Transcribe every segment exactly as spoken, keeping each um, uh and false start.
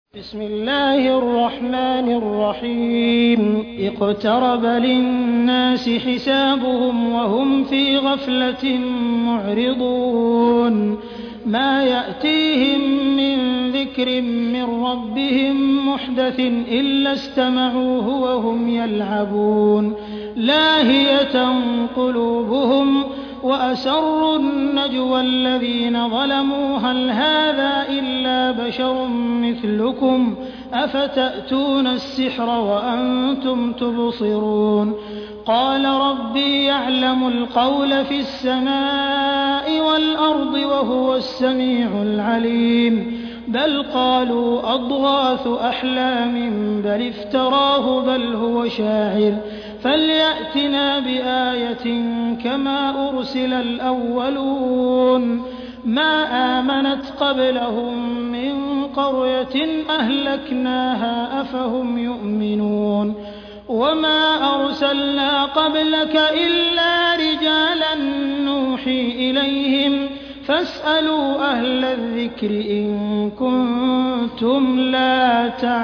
بسم الله الرحمن الرحيم اقترب للناس حسابهم وهم في غفلة معرضون ما يأتيهم من ذكر من ربهم محدث إلا استمعوه وهم يلعبون لاهية قلوبهم وأسروا النجوى الذين ظلموا هل هذا إلا بشر مثلكم أفتأتون السحر وأنتم تبصرون قال ربي يعلم القول في السماء والأرض وهو السميع العليم بل قالوا أضغاث أحلام بل افتراه بل هو شاعر فليأتنا بآية كما أرسل الأولون ما آمنت قبلهم من قرية أهلكناها أفهم يؤمنون وما أرسلنا قبلك إلا رجالا نوحي إليهم فاسألوا أهل الذكر إن كنتم لا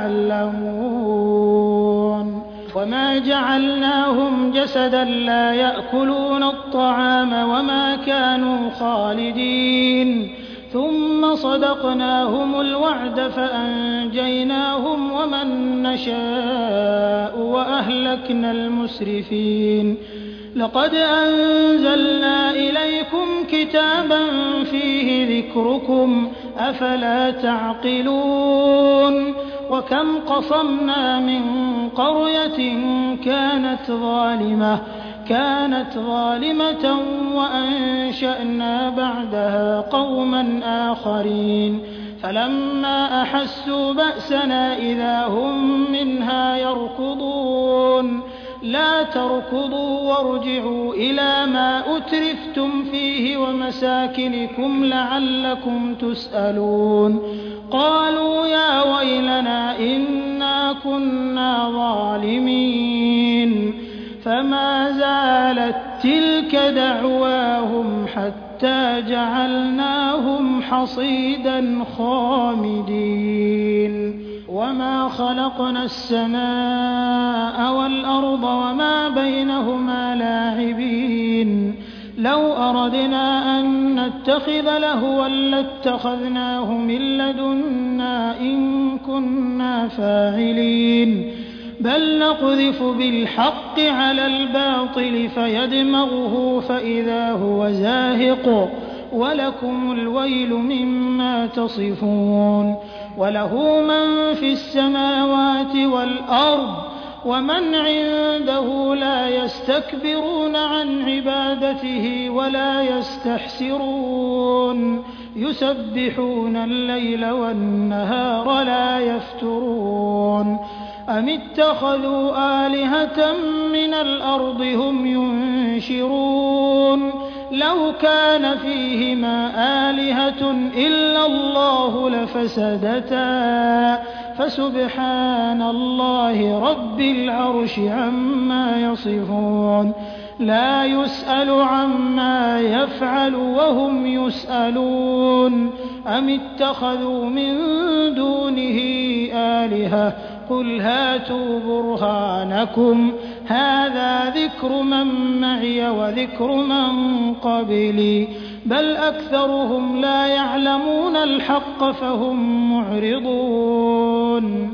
تعلمون وما جعلناهم جسدا لا يأكلون الطعام وما كانوا خالدين ثم صدقناهم الوعد فأنجيناهم ومن نشاء وأهلكنا المسرفين لقد أنزلنا إليكم كتابا فيه ذكركم أفلا تعقلون وكم قصمنا من قرية كانت ظالمة كانت ظالمة وأنشأنا بعدها قوما آخرين فلما أحسوا بأسنا إذا هم منها يركضون لا تركضوا وارجعوا إلى ما أترفتم فيه ومساكنكم لعلكم تسألون قالوا يا ويلنا إنا كنا ظالمين فما زالت تلك دعواهم حتى جعلناهم حصيدا خامدين وما خلقنا السماء والأرض وما بينهما لاعبين لو أردنا أن نتخذ لهوا لاتخذناه من لدنا إن كنا فاعلين بل نقذف بالحق على الباطل فيدمغه فإذا هو زاهق ولكم الويل مما تصفون وله من في السماوات والأرض ومن عنده لا يستكبرون عن عبادته ولا يستحسرون يسبحون الليل والنهار لا يفترون أم اتخذوا آلهة من الأرض هم ينشرون لو كان فيهما آلهة إلا الله لفسدتا فسبحان الله رب العرش عما يصفون لا يسأل عما يفعل وهم يسألون أم اتخذوا من دونه آلهة قل هاتوا برهانكم هذا ذكر من معي وذكر من قبلي بل أكثرهم لا يعلمون الحق فهم معرضون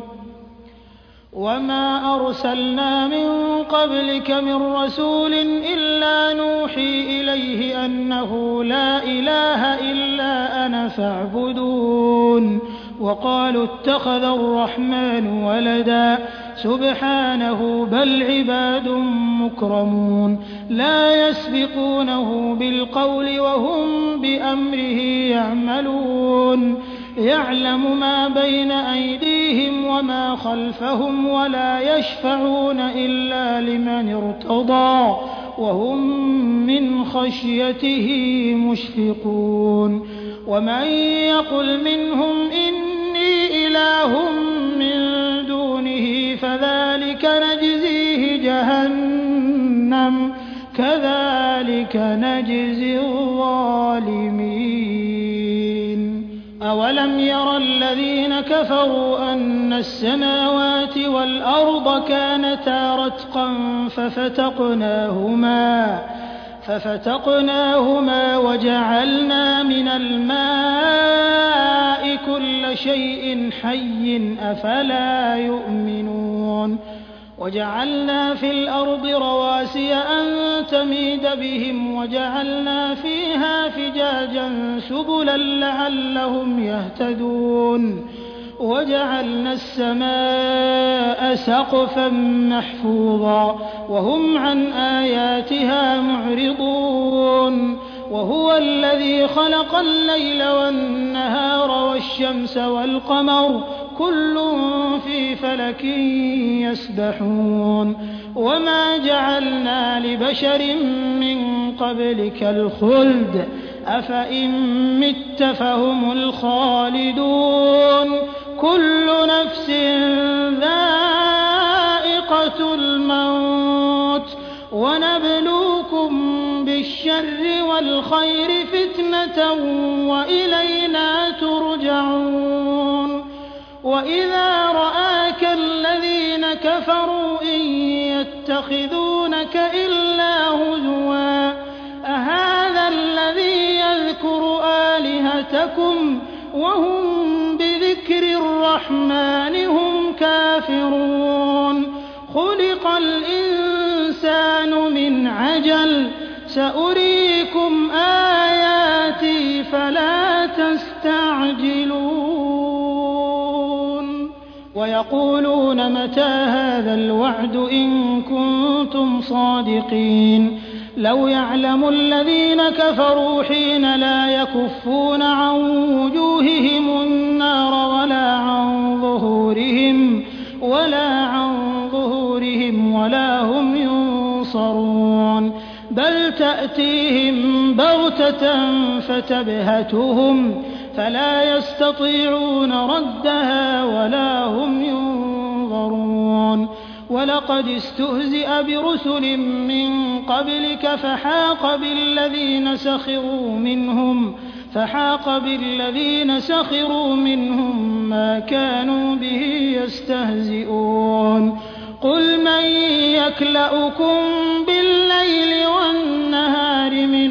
وما أرسلنا من قبلك من رسول إلا نوحي إليه أنه لا إله إلا أنا فاعبدون وقالوا اتخذ الرحمن ولدا سبحانه بل عباد مكرمون لا يسبقونه بالقول وهم بأمره يعملون يعلم ما بين أيديهم وما خلفهم ولا يشفعون إلا لمن ارتضى وهم من خشيته مشفقون ومن يقل منهم إني إله من دونه فذلك نجزيه جهنم كذلك نجزي الظالمين أولم ير الذين كفروا أن السماوات والأرض كانتا رتقا ففتقناهما ففتقناهما وجعلنا من الماء كل شيء حي أفلا يؤمنون وجعلنا في الأرض رواسي أن تميد بهم وجعلنا فيها فجاجا سبلا لعلهم يهتدون وجعلنا السماء سقفا محفوظا وهم عن آياتها معرضون وهو الذي خلق الليل والنهار والشمس والقمر كل في فلك يسبحون وما جعلنا لبشر من قبلك الخلد أفإن مت فهم الخالدون كل نفس ذائقة الموت ونبلوكم بالشر والخير فتنة وإلينا ترجعون وإذا رآك الذين كفروا إن يتخذونك إلا هزوا أهذا الذي يذكر آلهتكم وهم بذكر الرحمن هم كافرون خلق الإنسان من عجل سأريكم آياتي فلا تستعجلون ويقولون متى هذا الوعد إن كنتم صادقين لو يعلم الذين كفروا حين لا يكفون عن وجوههم النار ولا عن ظهورهم ولا عن ظهورهم ولا هم ينصرون بل تأتيهم بغتة فتبهتهم فلا يستطيعون ردها ولا هم ينظرون ولقد استهزئ برسل من قبلك فحاق بالذين سخروا منهم فحاق بالذين سخروا منهم ما كانوا به يستهزئون قل من يكلؤكم بالليل والنهار من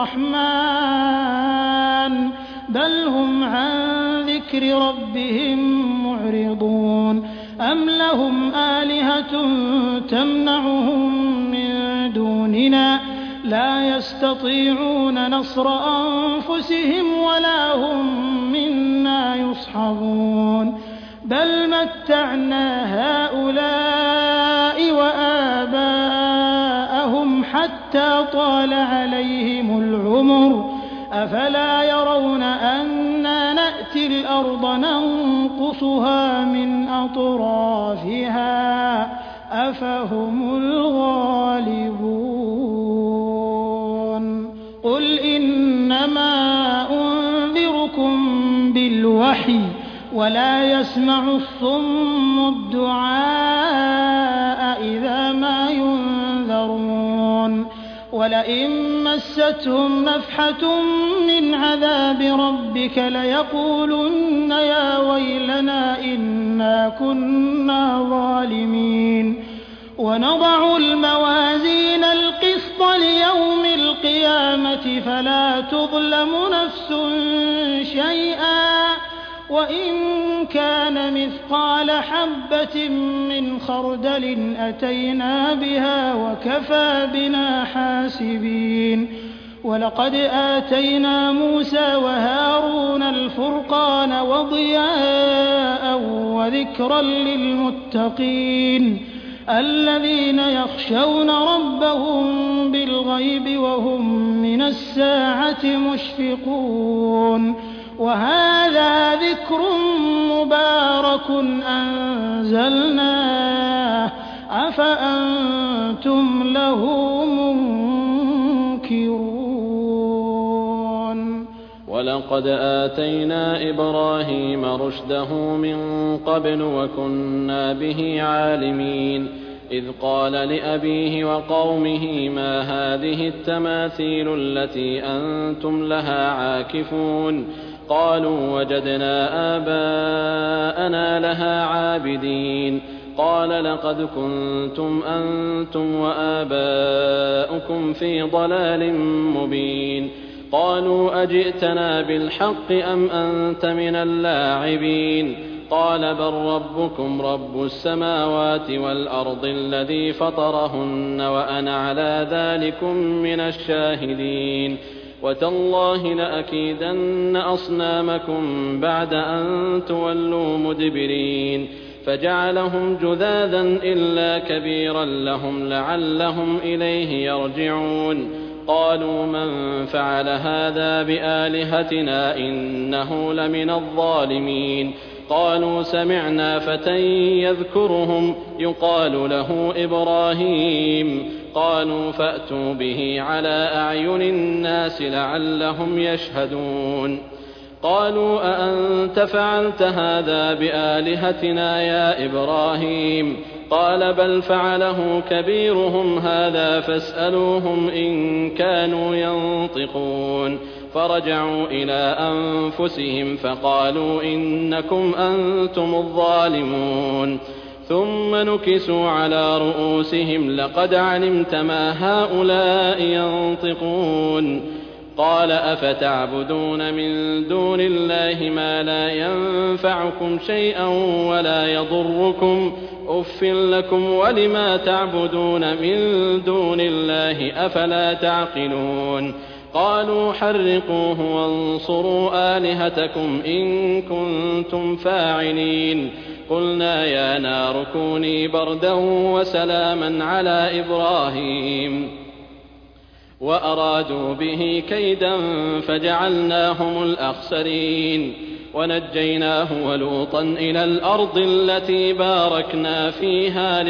الرحمن بل هم عن ذكر ربهم معرضون أم لهم آلهة تمنعهم من دوننا لا يستطيعون نصر أنفسهم ولا هم منا يصحبون بل متعنا هؤلاء وآباءهم حتى طال عليهم العمر أفلا يرون أنا نأتي الأرض ننقصها من أطرافها أفهم الغالبون قل إنما أنذركم بالوحي ولا يسمع الصم الدعاء إذا ما ينذرون ولئن مستهم نفحة من عذاب ربك ليقولن يا ويلنا إنا كنا ظالمين ونضع الموازين القسط ليوم القيامة فلا تظلم نفس شيئا وإن كان مثقال حبة من خردل أتينا بها وكفى بنا حاسبين ولقد آتينا موسى وهارون الفرقان وضياء وذكرا للمتقين الذين يخشون ربهم بالغيب وهم من الساعة مشفقون وهذا ذكر مبارك أنزلناه أفأنتم له منكرون ولقد آتينا إبراهيم رشده من قبل وكنا به عالمين إذ قال لأبيه وقومه ما هذه التماثيل التي أنتم لها عاكفون قالوا وجدنا آباءنا لها عابدين قال لقد كنتم أنتم وآباؤكم في ضلال مبين قالوا أجئتنا بالحق أم أنت من اللاعبين قال بل ربكم رب السماوات والأرض الذي فطرهن وأنا على ذلكم من الشاهدين وتالله لأكيدن أصنامكم بعد أن تولوا مدبرين فجعلهم جذاذا إلا كبيرا لهم لعلهم إليه يرجعون قالوا من فعل هذا بآلهتنا إنه لمن الظالمين قالوا سمعنا فتى يذكرهم يقال له إبراهيم قالوا فأتوا به على أعين الناس لعلهم يشهدون قالوا أأنت فعلت هذا بآلهتنا يا إبراهيم قال بل فعله كبيرهم هذا فاسألوهم إن كانوا ينطقون فرجعوا إلى أنفسهم فقالوا إنكم أنتم الظالمون ثم نكسوا على رؤوسهم لقد علمت ما هؤلاء ينطقون قال أفتعبدون من دون الله ما لا ينفعكم شيئا ولا يضركم أف لكم ولما تعبدون من دون الله أفلا تعقلون قالوا حرقوه وانصروا آلهتكم إن كنتم فاعلين قلنا يا نار كوني بردا وسلاما على إبراهيم وأرادوا به كيدا فجعلناهم الأخسرين ونجيناه ولوطا إلى الأرض التي باركنا فيها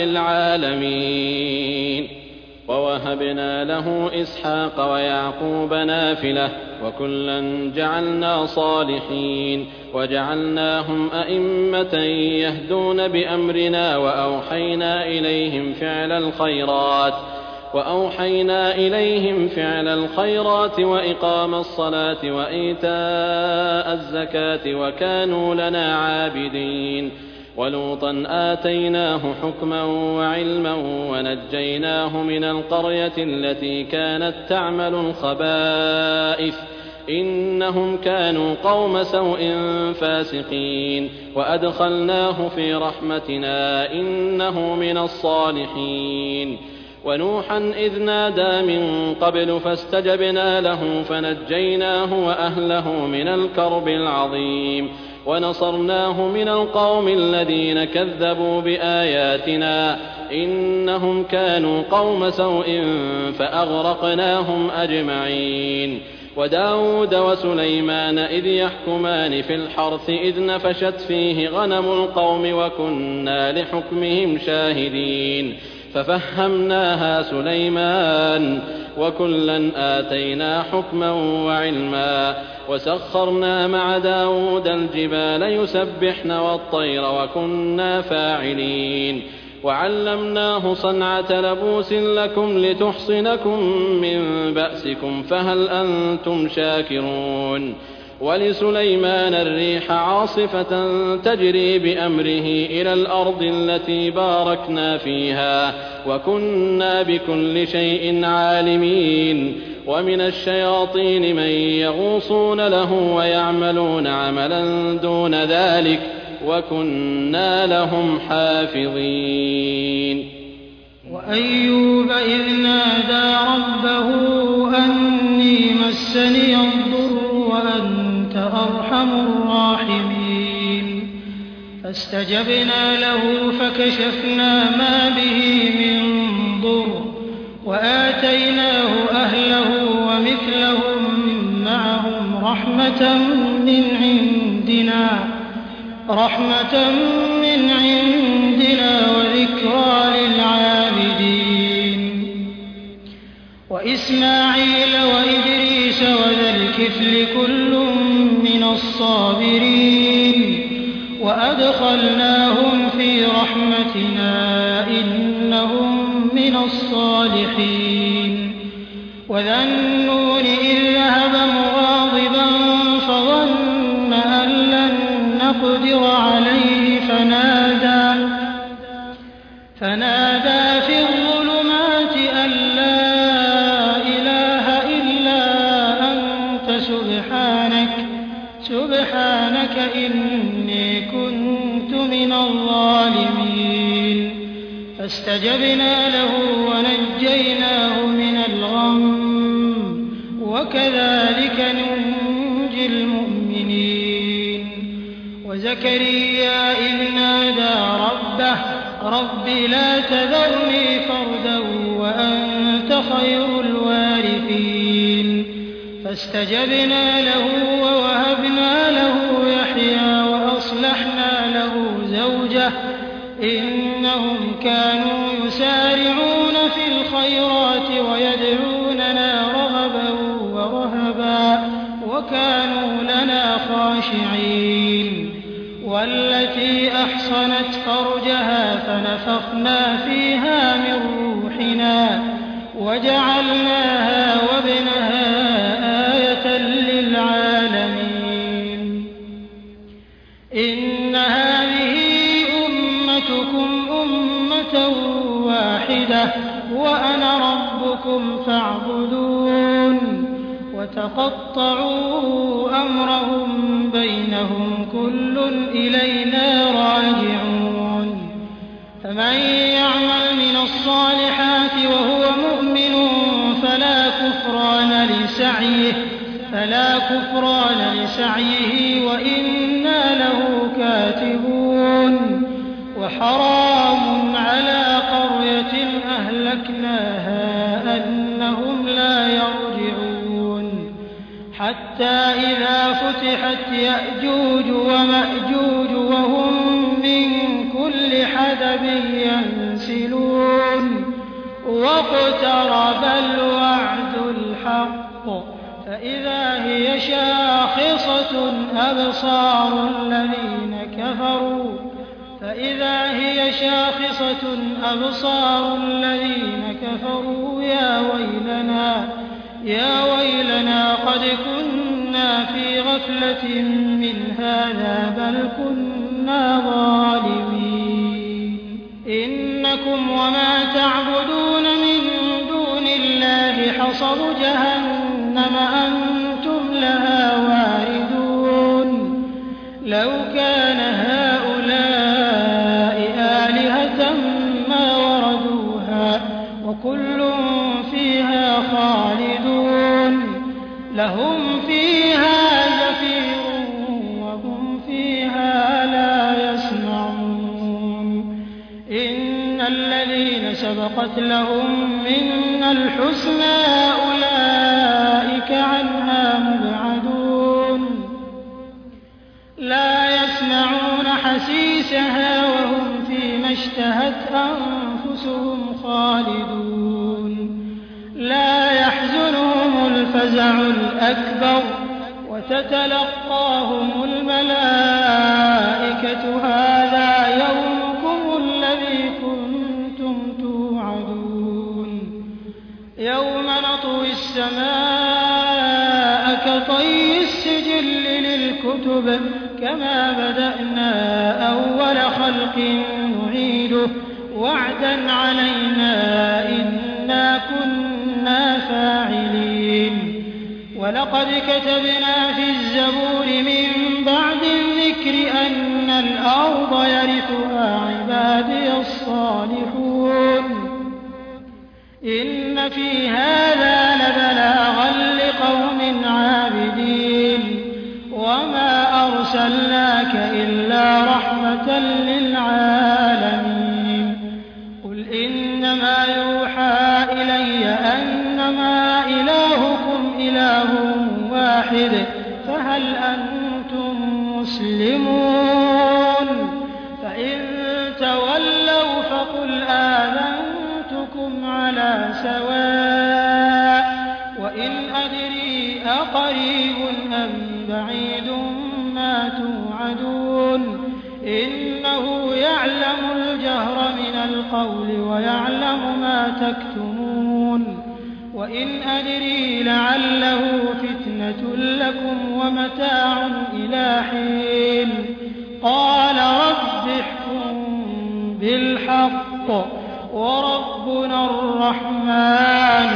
للعالمين ووهبنا له إسحاق ويعقوب نافلة وكلا جعلنا صالحين وجعلناهم أئمة يهدون بأمرنا وأوحينا إليهم فعل الخيرات وأوحينا إليهم فعل الخيرات وإقام الصلاة وإيتاء الزكاة وكانوا لنا عابدين ولوطا آتيناه حكما وعلما ونجيناه من القرية التي كانت تعمل الخبائث إنهم كانوا قوم سوء فاسقين وأدخلناه في رحمتنا إنه من الصالحين ونوحا إذ نادى من قبل فاستجبنا له فنجيناه وأهله من الكرب العظيم ونصرناه من القوم الذين كذبوا بآياتنا إنهم كانوا قوم سوء فأغرقناهم أجمعين وداود وسليمان إذ يحكمان في الحرث إذ نفشت فيه غنم القوم وكنا لحكمهم شاهدين ففهمناها سليمان وكلا آتينا حكما وعلما وسخرنا مع داود الجبال يسبحن والطير وكنا فاعلين وعلمناه صنعة لبوس لكم لتحصنكم من بأسكم فهل أنتم شاكرون ولسليمان الريح عاصفة تجري بأمره إلى الأرض التي باركنا فيها وكنا بكل شيء عالمين ومن الشياطين من يغوصون له ويعملون عملا دون ذلك وكنا لهم حافظين وأيوب إذ نادى ربه أني مسني الضر وأنت أرحم الراحمين فاستجبنا له فكشفنا ما به من ضر وآتيناه أهله ومثلهم معهم رحمة من عندنا رحمة من عندنا وذكرى للعابدين وإسماعيل وإدريس وذا الكفل كل من الصابرين وأدخلناهم في رحمتنا إنهم من الصالحين وذا النون إذ ذهب مغاضبا فظن فنادى في الظلمات أن لا إله إلا أنت سبحانك سبحانك إني كنت من الظالمين فاستجبنا له ونجيناه من الغم وكذلك ننجي المؤمنين وزكريا إذ نادى ربه رب لا تذرني فردا وأنت خير الوارثين فاستجبنا له ووهبنا له يحيى وأصلحنا له زوجه إنهم كانوا يسارعون في الخيرات ويدعوننا رغبا ورهبا وكانوا لنا خاشعين والتي أحصنت فرجها فنفخنا فيها من روحنا وجعلناها وابنها آية للعالمين إن هذه أمتكم أمة واحدة وأنا ربكم فاعبدون وتقطعوا أمرهم بينهم كل إلينا راجعون فمن يعمل من الصالحات وهو مؤمن فلا كفران لسعيه فلا كفران لسعيه وإنا له كاتبون وحرام على قرية أهلكناها أنهم لا يرجعون حتى إذا فتحت يأجوج ومأجوج وهم من كل حدب ينسلون واقترب الوعد الحق فإذا هي شاخصة أبصار الذين كفروا فإذا هي شاخصة أبصار الذين كفروا يا ويلنا يا ويلنا قد كنا في غفلة من هذا بل كنا ظالمين إنكم وما تعبدون من دون الله حصب جهنم أنتم لها واردون لو كان هؤلاء آلهة ما وردوها وكل فيها خالدون لهم فيها زفير وهم فيها لا يسمعون إن الذين سبقت لهم منا الحسنى أولئك عنها مبعدون لا يسمعون حسيسها وهم فيما اشتهت أنفسهم خالدون لا يحزنهم الفزع الأكبر وتتلقاهم الملائكة هذا يومكم الذي كنتم توعدون يوم نطوي السماء كطي السجل للكتب كما بدأنا أول خلق نعيده وعدا علينا إنا كنا فاعلين ولقد كتبنا في الزبور من بعد الذكر أن الأرض يرثها عبادي الصالحون إن في هذا لبلاغا لقوم عابدين وما أرسلناك إلا رحمة للعالمين قل إنما يوحى إلي أنما إلهكم إله واحد فهل أنتم مسلمون فإن تولوا فقل آذنتكم على سواء وإن أدري أقريب أم بعيد ما توعدون إنه يعلم الجهر من القول ويعلم ما تكتمون وإن أدري لعله فتنة لكم ومتاع إلى حين قال رب احكم بالحق وربنا الرحمن